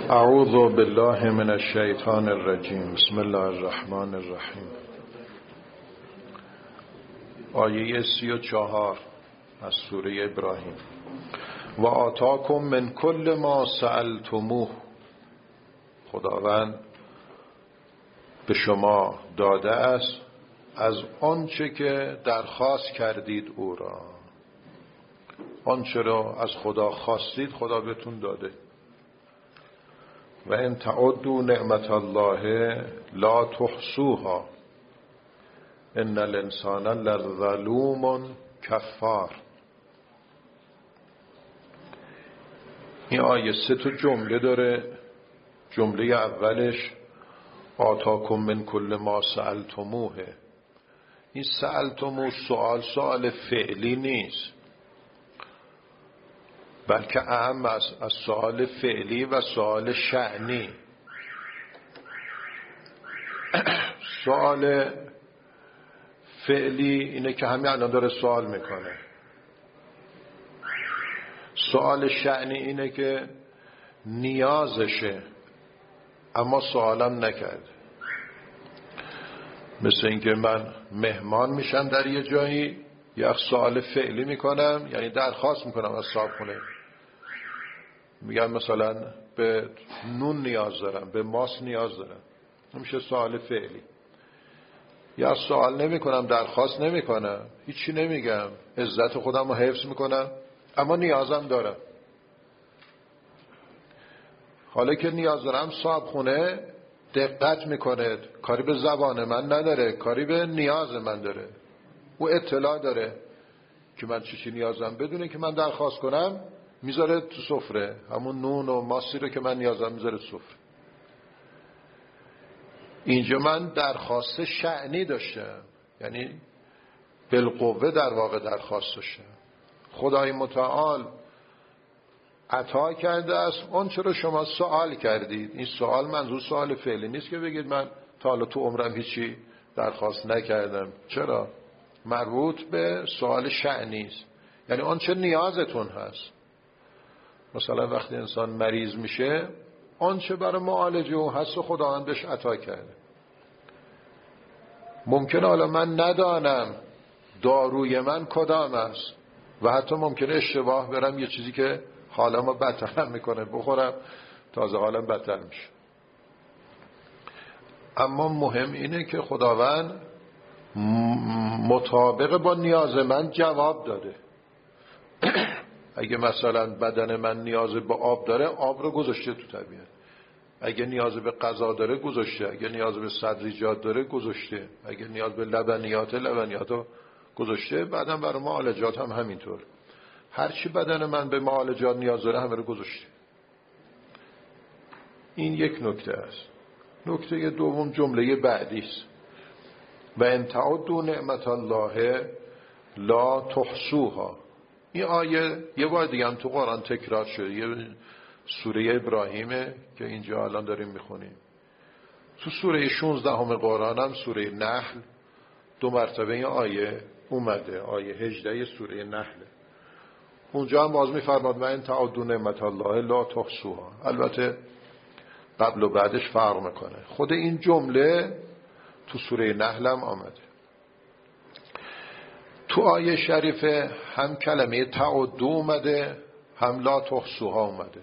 اعوذ بالله من الشیطان الرجیم. بسم الله الرحمن الرحیم. آیه 34 از سوره ابراهیم. و آتاکم من کل ما سألتموه. خداوند به شما داده است از آنچه که درخواست کردید او را. آنچه را از خدا خواستید خدا بهتون داده. و ان تعدوا نعمت الله لا تحصوها ان الانسان لظلوم کفار. این آیه 3 جمله داره. جمله اولش آتاکم من کل ما سألتموه. این سألتموه سؤال فعلی نیست، بلکه اهم از سؤال فعلی و سؤال شأنی. سؤال فعلی اینه که همین الان داره سوال میکنه. سؤال شأنی اینه که نیازشه اما سوالم نکرده. مثل اینکه من مهمان میشم در یه جایی، یک سوال فعلی میکنم، یعنی درخواست میکنم از صاحبخونه، میگم مثلا به نون نیاز دارم، به ماست نیاز دارم. میشه سوال فعلی. یا سوال نمیکنم، درخواست نمیکنم، هیچی نمیگم، عزت خودم رو حفظ میکنم اما نیازم دارم. حالا که نیاز دارم صاحبخونه دقت میکنه، کاری به زبان من نداره، کاری به نیاز من داره. او اطلاع داره که من چی نیازم، بدونه که من درخواست کنم میذاره تو سفره. همون نون و ماسی رو که من نیازم میذاره تو سفره. اینجا من درخواست شأنی داشتم، یعنی بالقوه در واقع درخواست داشتم. خدای متعال عطا کرده است اون چرا شما سوال کردید. این سوال منظور سوال فعلی نیست که بگید من تا حالا تو عمرم هیچی درخواست نکردم. چرا؟ مربوط به سوال شأنی است، یعنی آن چه نیازتون هست. مثلا وقتی انسان مریض میشه، آن چه برای معالجه او هست و خداوند بهش عطا کرده. ممکنه حالا من ندانم داروی من کدام است و حتی ممکنه اشتباه برم یه چیزی که حالمو بدتر میکنه بخورم، تازه حالم بدتر میشه. اما مهم اینه که خداوند مطابق با نیاز من جواب داده. اگه مثلا بدن من نیاز به آب داره، آب رو گذاشته تو طبیعت. اگه نیاز به غذا داره گذاشته. اگه نیاز به سبزیجات داره گذاشته. اگه نیاز به لبنیات رو گذاشته. بعدم برای معالجات هم همینطور. هرچی بدن من به معالجات نیاز داره همه رو گذاشته. این یک نکته است. نکته دوم جمله بعدی است. و ان تعدوا نعمت الله لا تحصوها. این آیه یه بار دیگه هم تو قرآن تکرار شده. یه سوره ابراهیمه که اینجا الان داریم میخونیم. تو سوره 16 قرآن هم سوره نحل 2 مرتبه این آیه اومده. آیه 18 سوره نحل. اونجا هم باز میفرماد و ان تعدوا نعمت الله لا تحصوها. البته قبل و بعدش فرق میکنه. خود این جمله تو سوره نحل هم آمده. تو آیه شریفه هم کلمه تعدوا اومده، هم لا تحصوها اومده،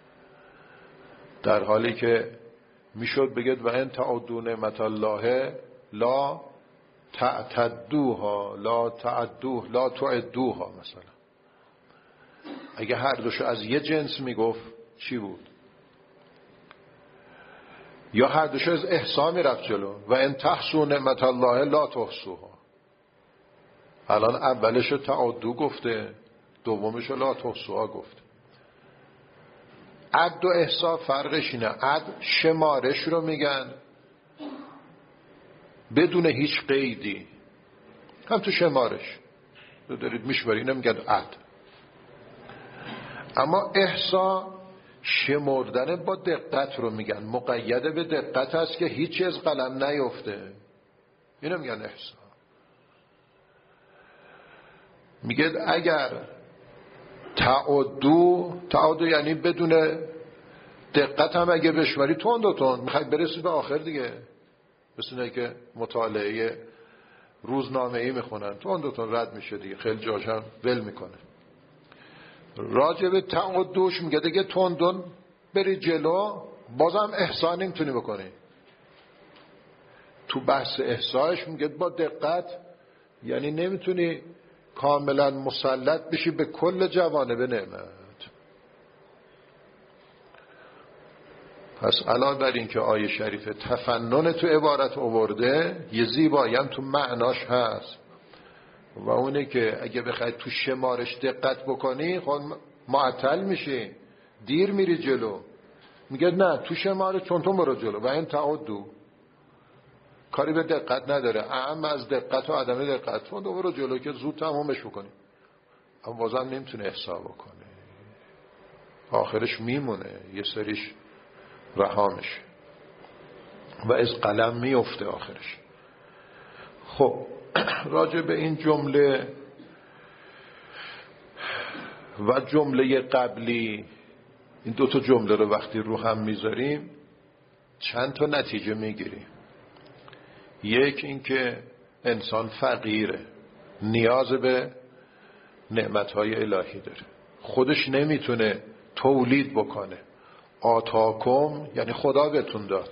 در حالی که میشد بگید و ان تعدوا نعمت الله لا تعتدوها، لا تعدوها. مثلا اگه هر دوشو از یه جنس میگفت چی بود؟ یا هر دوشو از احصا میرفت جلو و ان تحصوا نعمت الله لا تحصوها. الان اولشو تعدو گفته، دومشو لا تحصوها گفته. عد و احصا فرقش اینه. عد شمارش رو میگن بدون هیچ قیدی، هم تو شمارش دارید میشماری، اینو میگن عد. اما احصا شمردن با دقت رو میگن، مقید به دقت هست که هیچی از قلم نیفته، اینو میگن احصا. میگه اگر تعدو یعنی بدون دقت هم اگه بشماری تند و تند میخوای برسی به آخر دیگه، مثل اینه که مطالعه روزنامه‌ای میخونن تند و تند رد میشه دیگه، خیلی جاش هم ول میکنه. راجع به تعدوش میگه دیگه تندون بری جلو بازم احسان نمیتونی بکنی. تو بحث احساش میگه با دقت یعنی نمیتونی کاملا مسلط بشی به کل جوانب نعمت. پس علاوه بر این که آیه شریف تفنن تو عبارت آورده، یه زیبایی هم تو معناش هست و اونه که اگه بخوای تو شمارش دقت بکنی خود معطل میشی، دیر میری جلو. میگه نه تو شمارش چون تو برو جلو و این تعدو کاری به دقت نداره، اهم از دقت و عدم دقت تو برو جلو که زود تمامش بکنی. اما بازم نمیتونه احسا بکنه، آخرش میمونه، یه سریش رها میشه و از قلم میفته آخرش. خب راجع به این جمله و جمله قبلی، این دوتا جمله رو وقتی رو هم میذاریم چند تا نتیجه میگیریم. یک این که انسان فقیره، نیاز به نعمتهای الهی داره، خودش نمیتونه تولید بکنه. آتاکم یعنی خدا بهتون داد،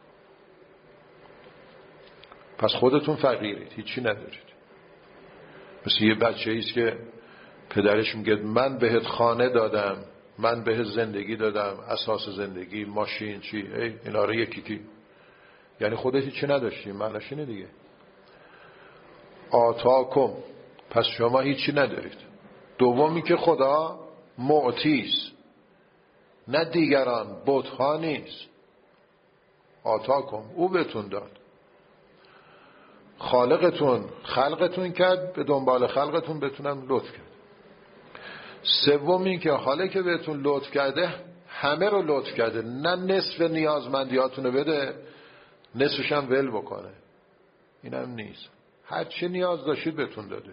پس خودتون فقیرید، هیچی ندارید. مثل یه بچه ایست که پدرش میگه من بهت خانه دادم، من بهت زندگی دادم، اساس زندگی، ماشین، چی، اینا رو یکی کی، یعنی خودت هیچی نداشتی، معناش اینه دیگه. آتاکم پس شما هیچی ندارید. دومی که خدا معطیست، نه دیگران، بت‌ها نیست. آتاکم او بهتون داد، خالقتون خلقتون کرد، به دنبال خلقتون بتونم لطف کرد. سومی که حالا که بهتون لطف کرده همه رو لطف کرده، نه نصف نیازمندیاتون رو بده نصفش هم ول بکنه، اینم نیست، هر چی نیاز داشتید بهتون داده.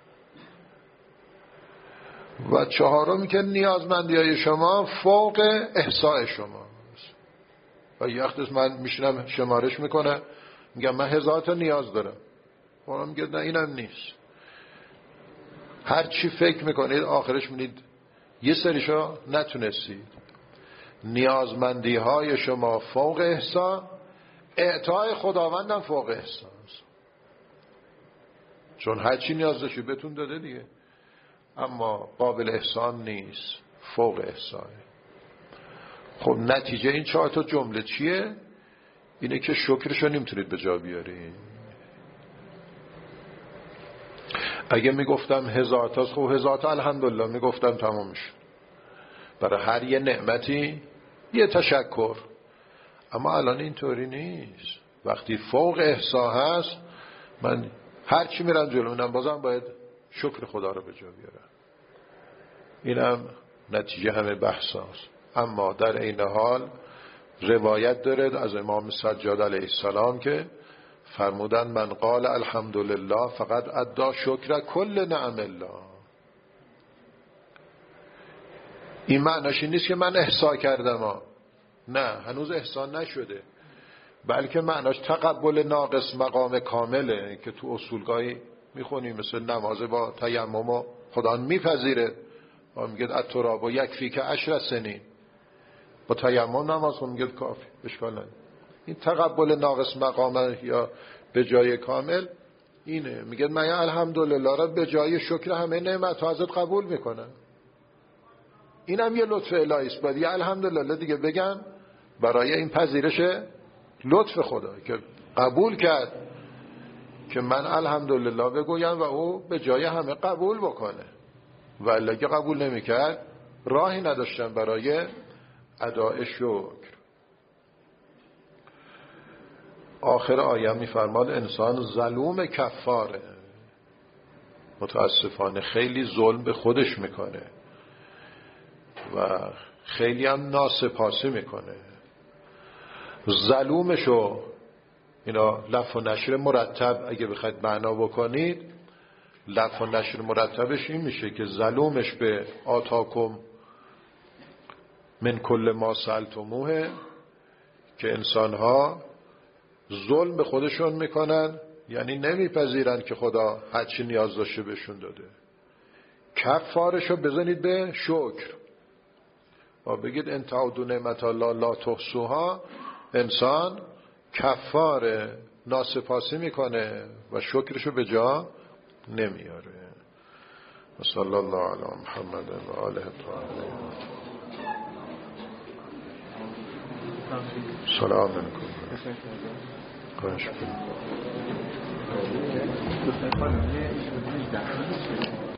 و چهارمی که نیازمندیای شما فوق احصای شما. و یه وقت من میشنم شمارش میکنه میگم من 1000 تا نیاز دارم، اونم میگه نه اینم نیست. هر چی فکر میکنید آخرش میدید یه سریشو نتونستید. نیازمندی های شما فوق احصا، اعطای خداوندم فوق احصا، چون هر چی نیاز داشتید بهتون داده دیگه، اما قابل احسان نیست، فوق احسان. خب نتیجه این 4 تا جمله چیه؟ اینه که شکرشو نمیتونید به جا بیارید. اگه میگفتم 1000 تا، خب 1000 تا الحمدلله میگفتم تمامش، برای هر یه نعمتی یه تشکر. اما الان اینطوری نیست. وقتی فوق احسا هست من هر چی میرم جلومونم بازم باید شکر خدا رو به جا بیارم. اینم نتیجه همه بحث هست. اما در این حال روایت دارد از امام سجاد علیه السلام که فرمودن من قال الحمدلله فقط ادى شکر کل نعم الله. این معناش این نیست که من احصا کردم، نه هنوز احسان نشده، بلکه معناش تقبل ناقص مقام کامله که تو اصولگاهی میخونیم مثل نماز با تیمم و خدا میپذیره و میگه التراب و یکفی که 10 سنین، با تیمم نماز خون میگه کافی، اشکال نداره. این تقبل ناقص مقام یا به جای کامل اینه، میگه من الحمدلله را به جای شکر همه نعمت ها ازت قبول میکنم. اینم یه لطف الهی است، باید یه الحمدلله دیگه بگم برای این پذیرش لطف خدا که قبول کرد که من الحمدلله بگویم و او به جای همه قبول بکنه. ولی اگه قبول نمیکرد راهی نداشتم برای اداء شکر. آخر آیه میفرماد انسان ظلوم کفاره، متاسفانه خیلی ظلم به خودش میکنه و خیلی هم ناسپاسی میکنه. ظلومشو اینا لف و نشر مرتب اگه بخواید معنا بکنید، لف و نشر مرتبش این میشه که ظلومش به آتاکم من کل ما سألتموه، که انسانها ظلم به خودشون میکنن، یعنی نمیپذیرن که خدا هر چی نیاز داشته بهشون داده. کفارشو بزنید به شکر و بگید ان تعدوا نعمت الله لا تحصوها. انسان کفار ناسپاسی میکنه و شکرشو به جا نمیاره. صلی الله علی محمد و آله الطاهرین. سلام علیکم. خواهش کنم.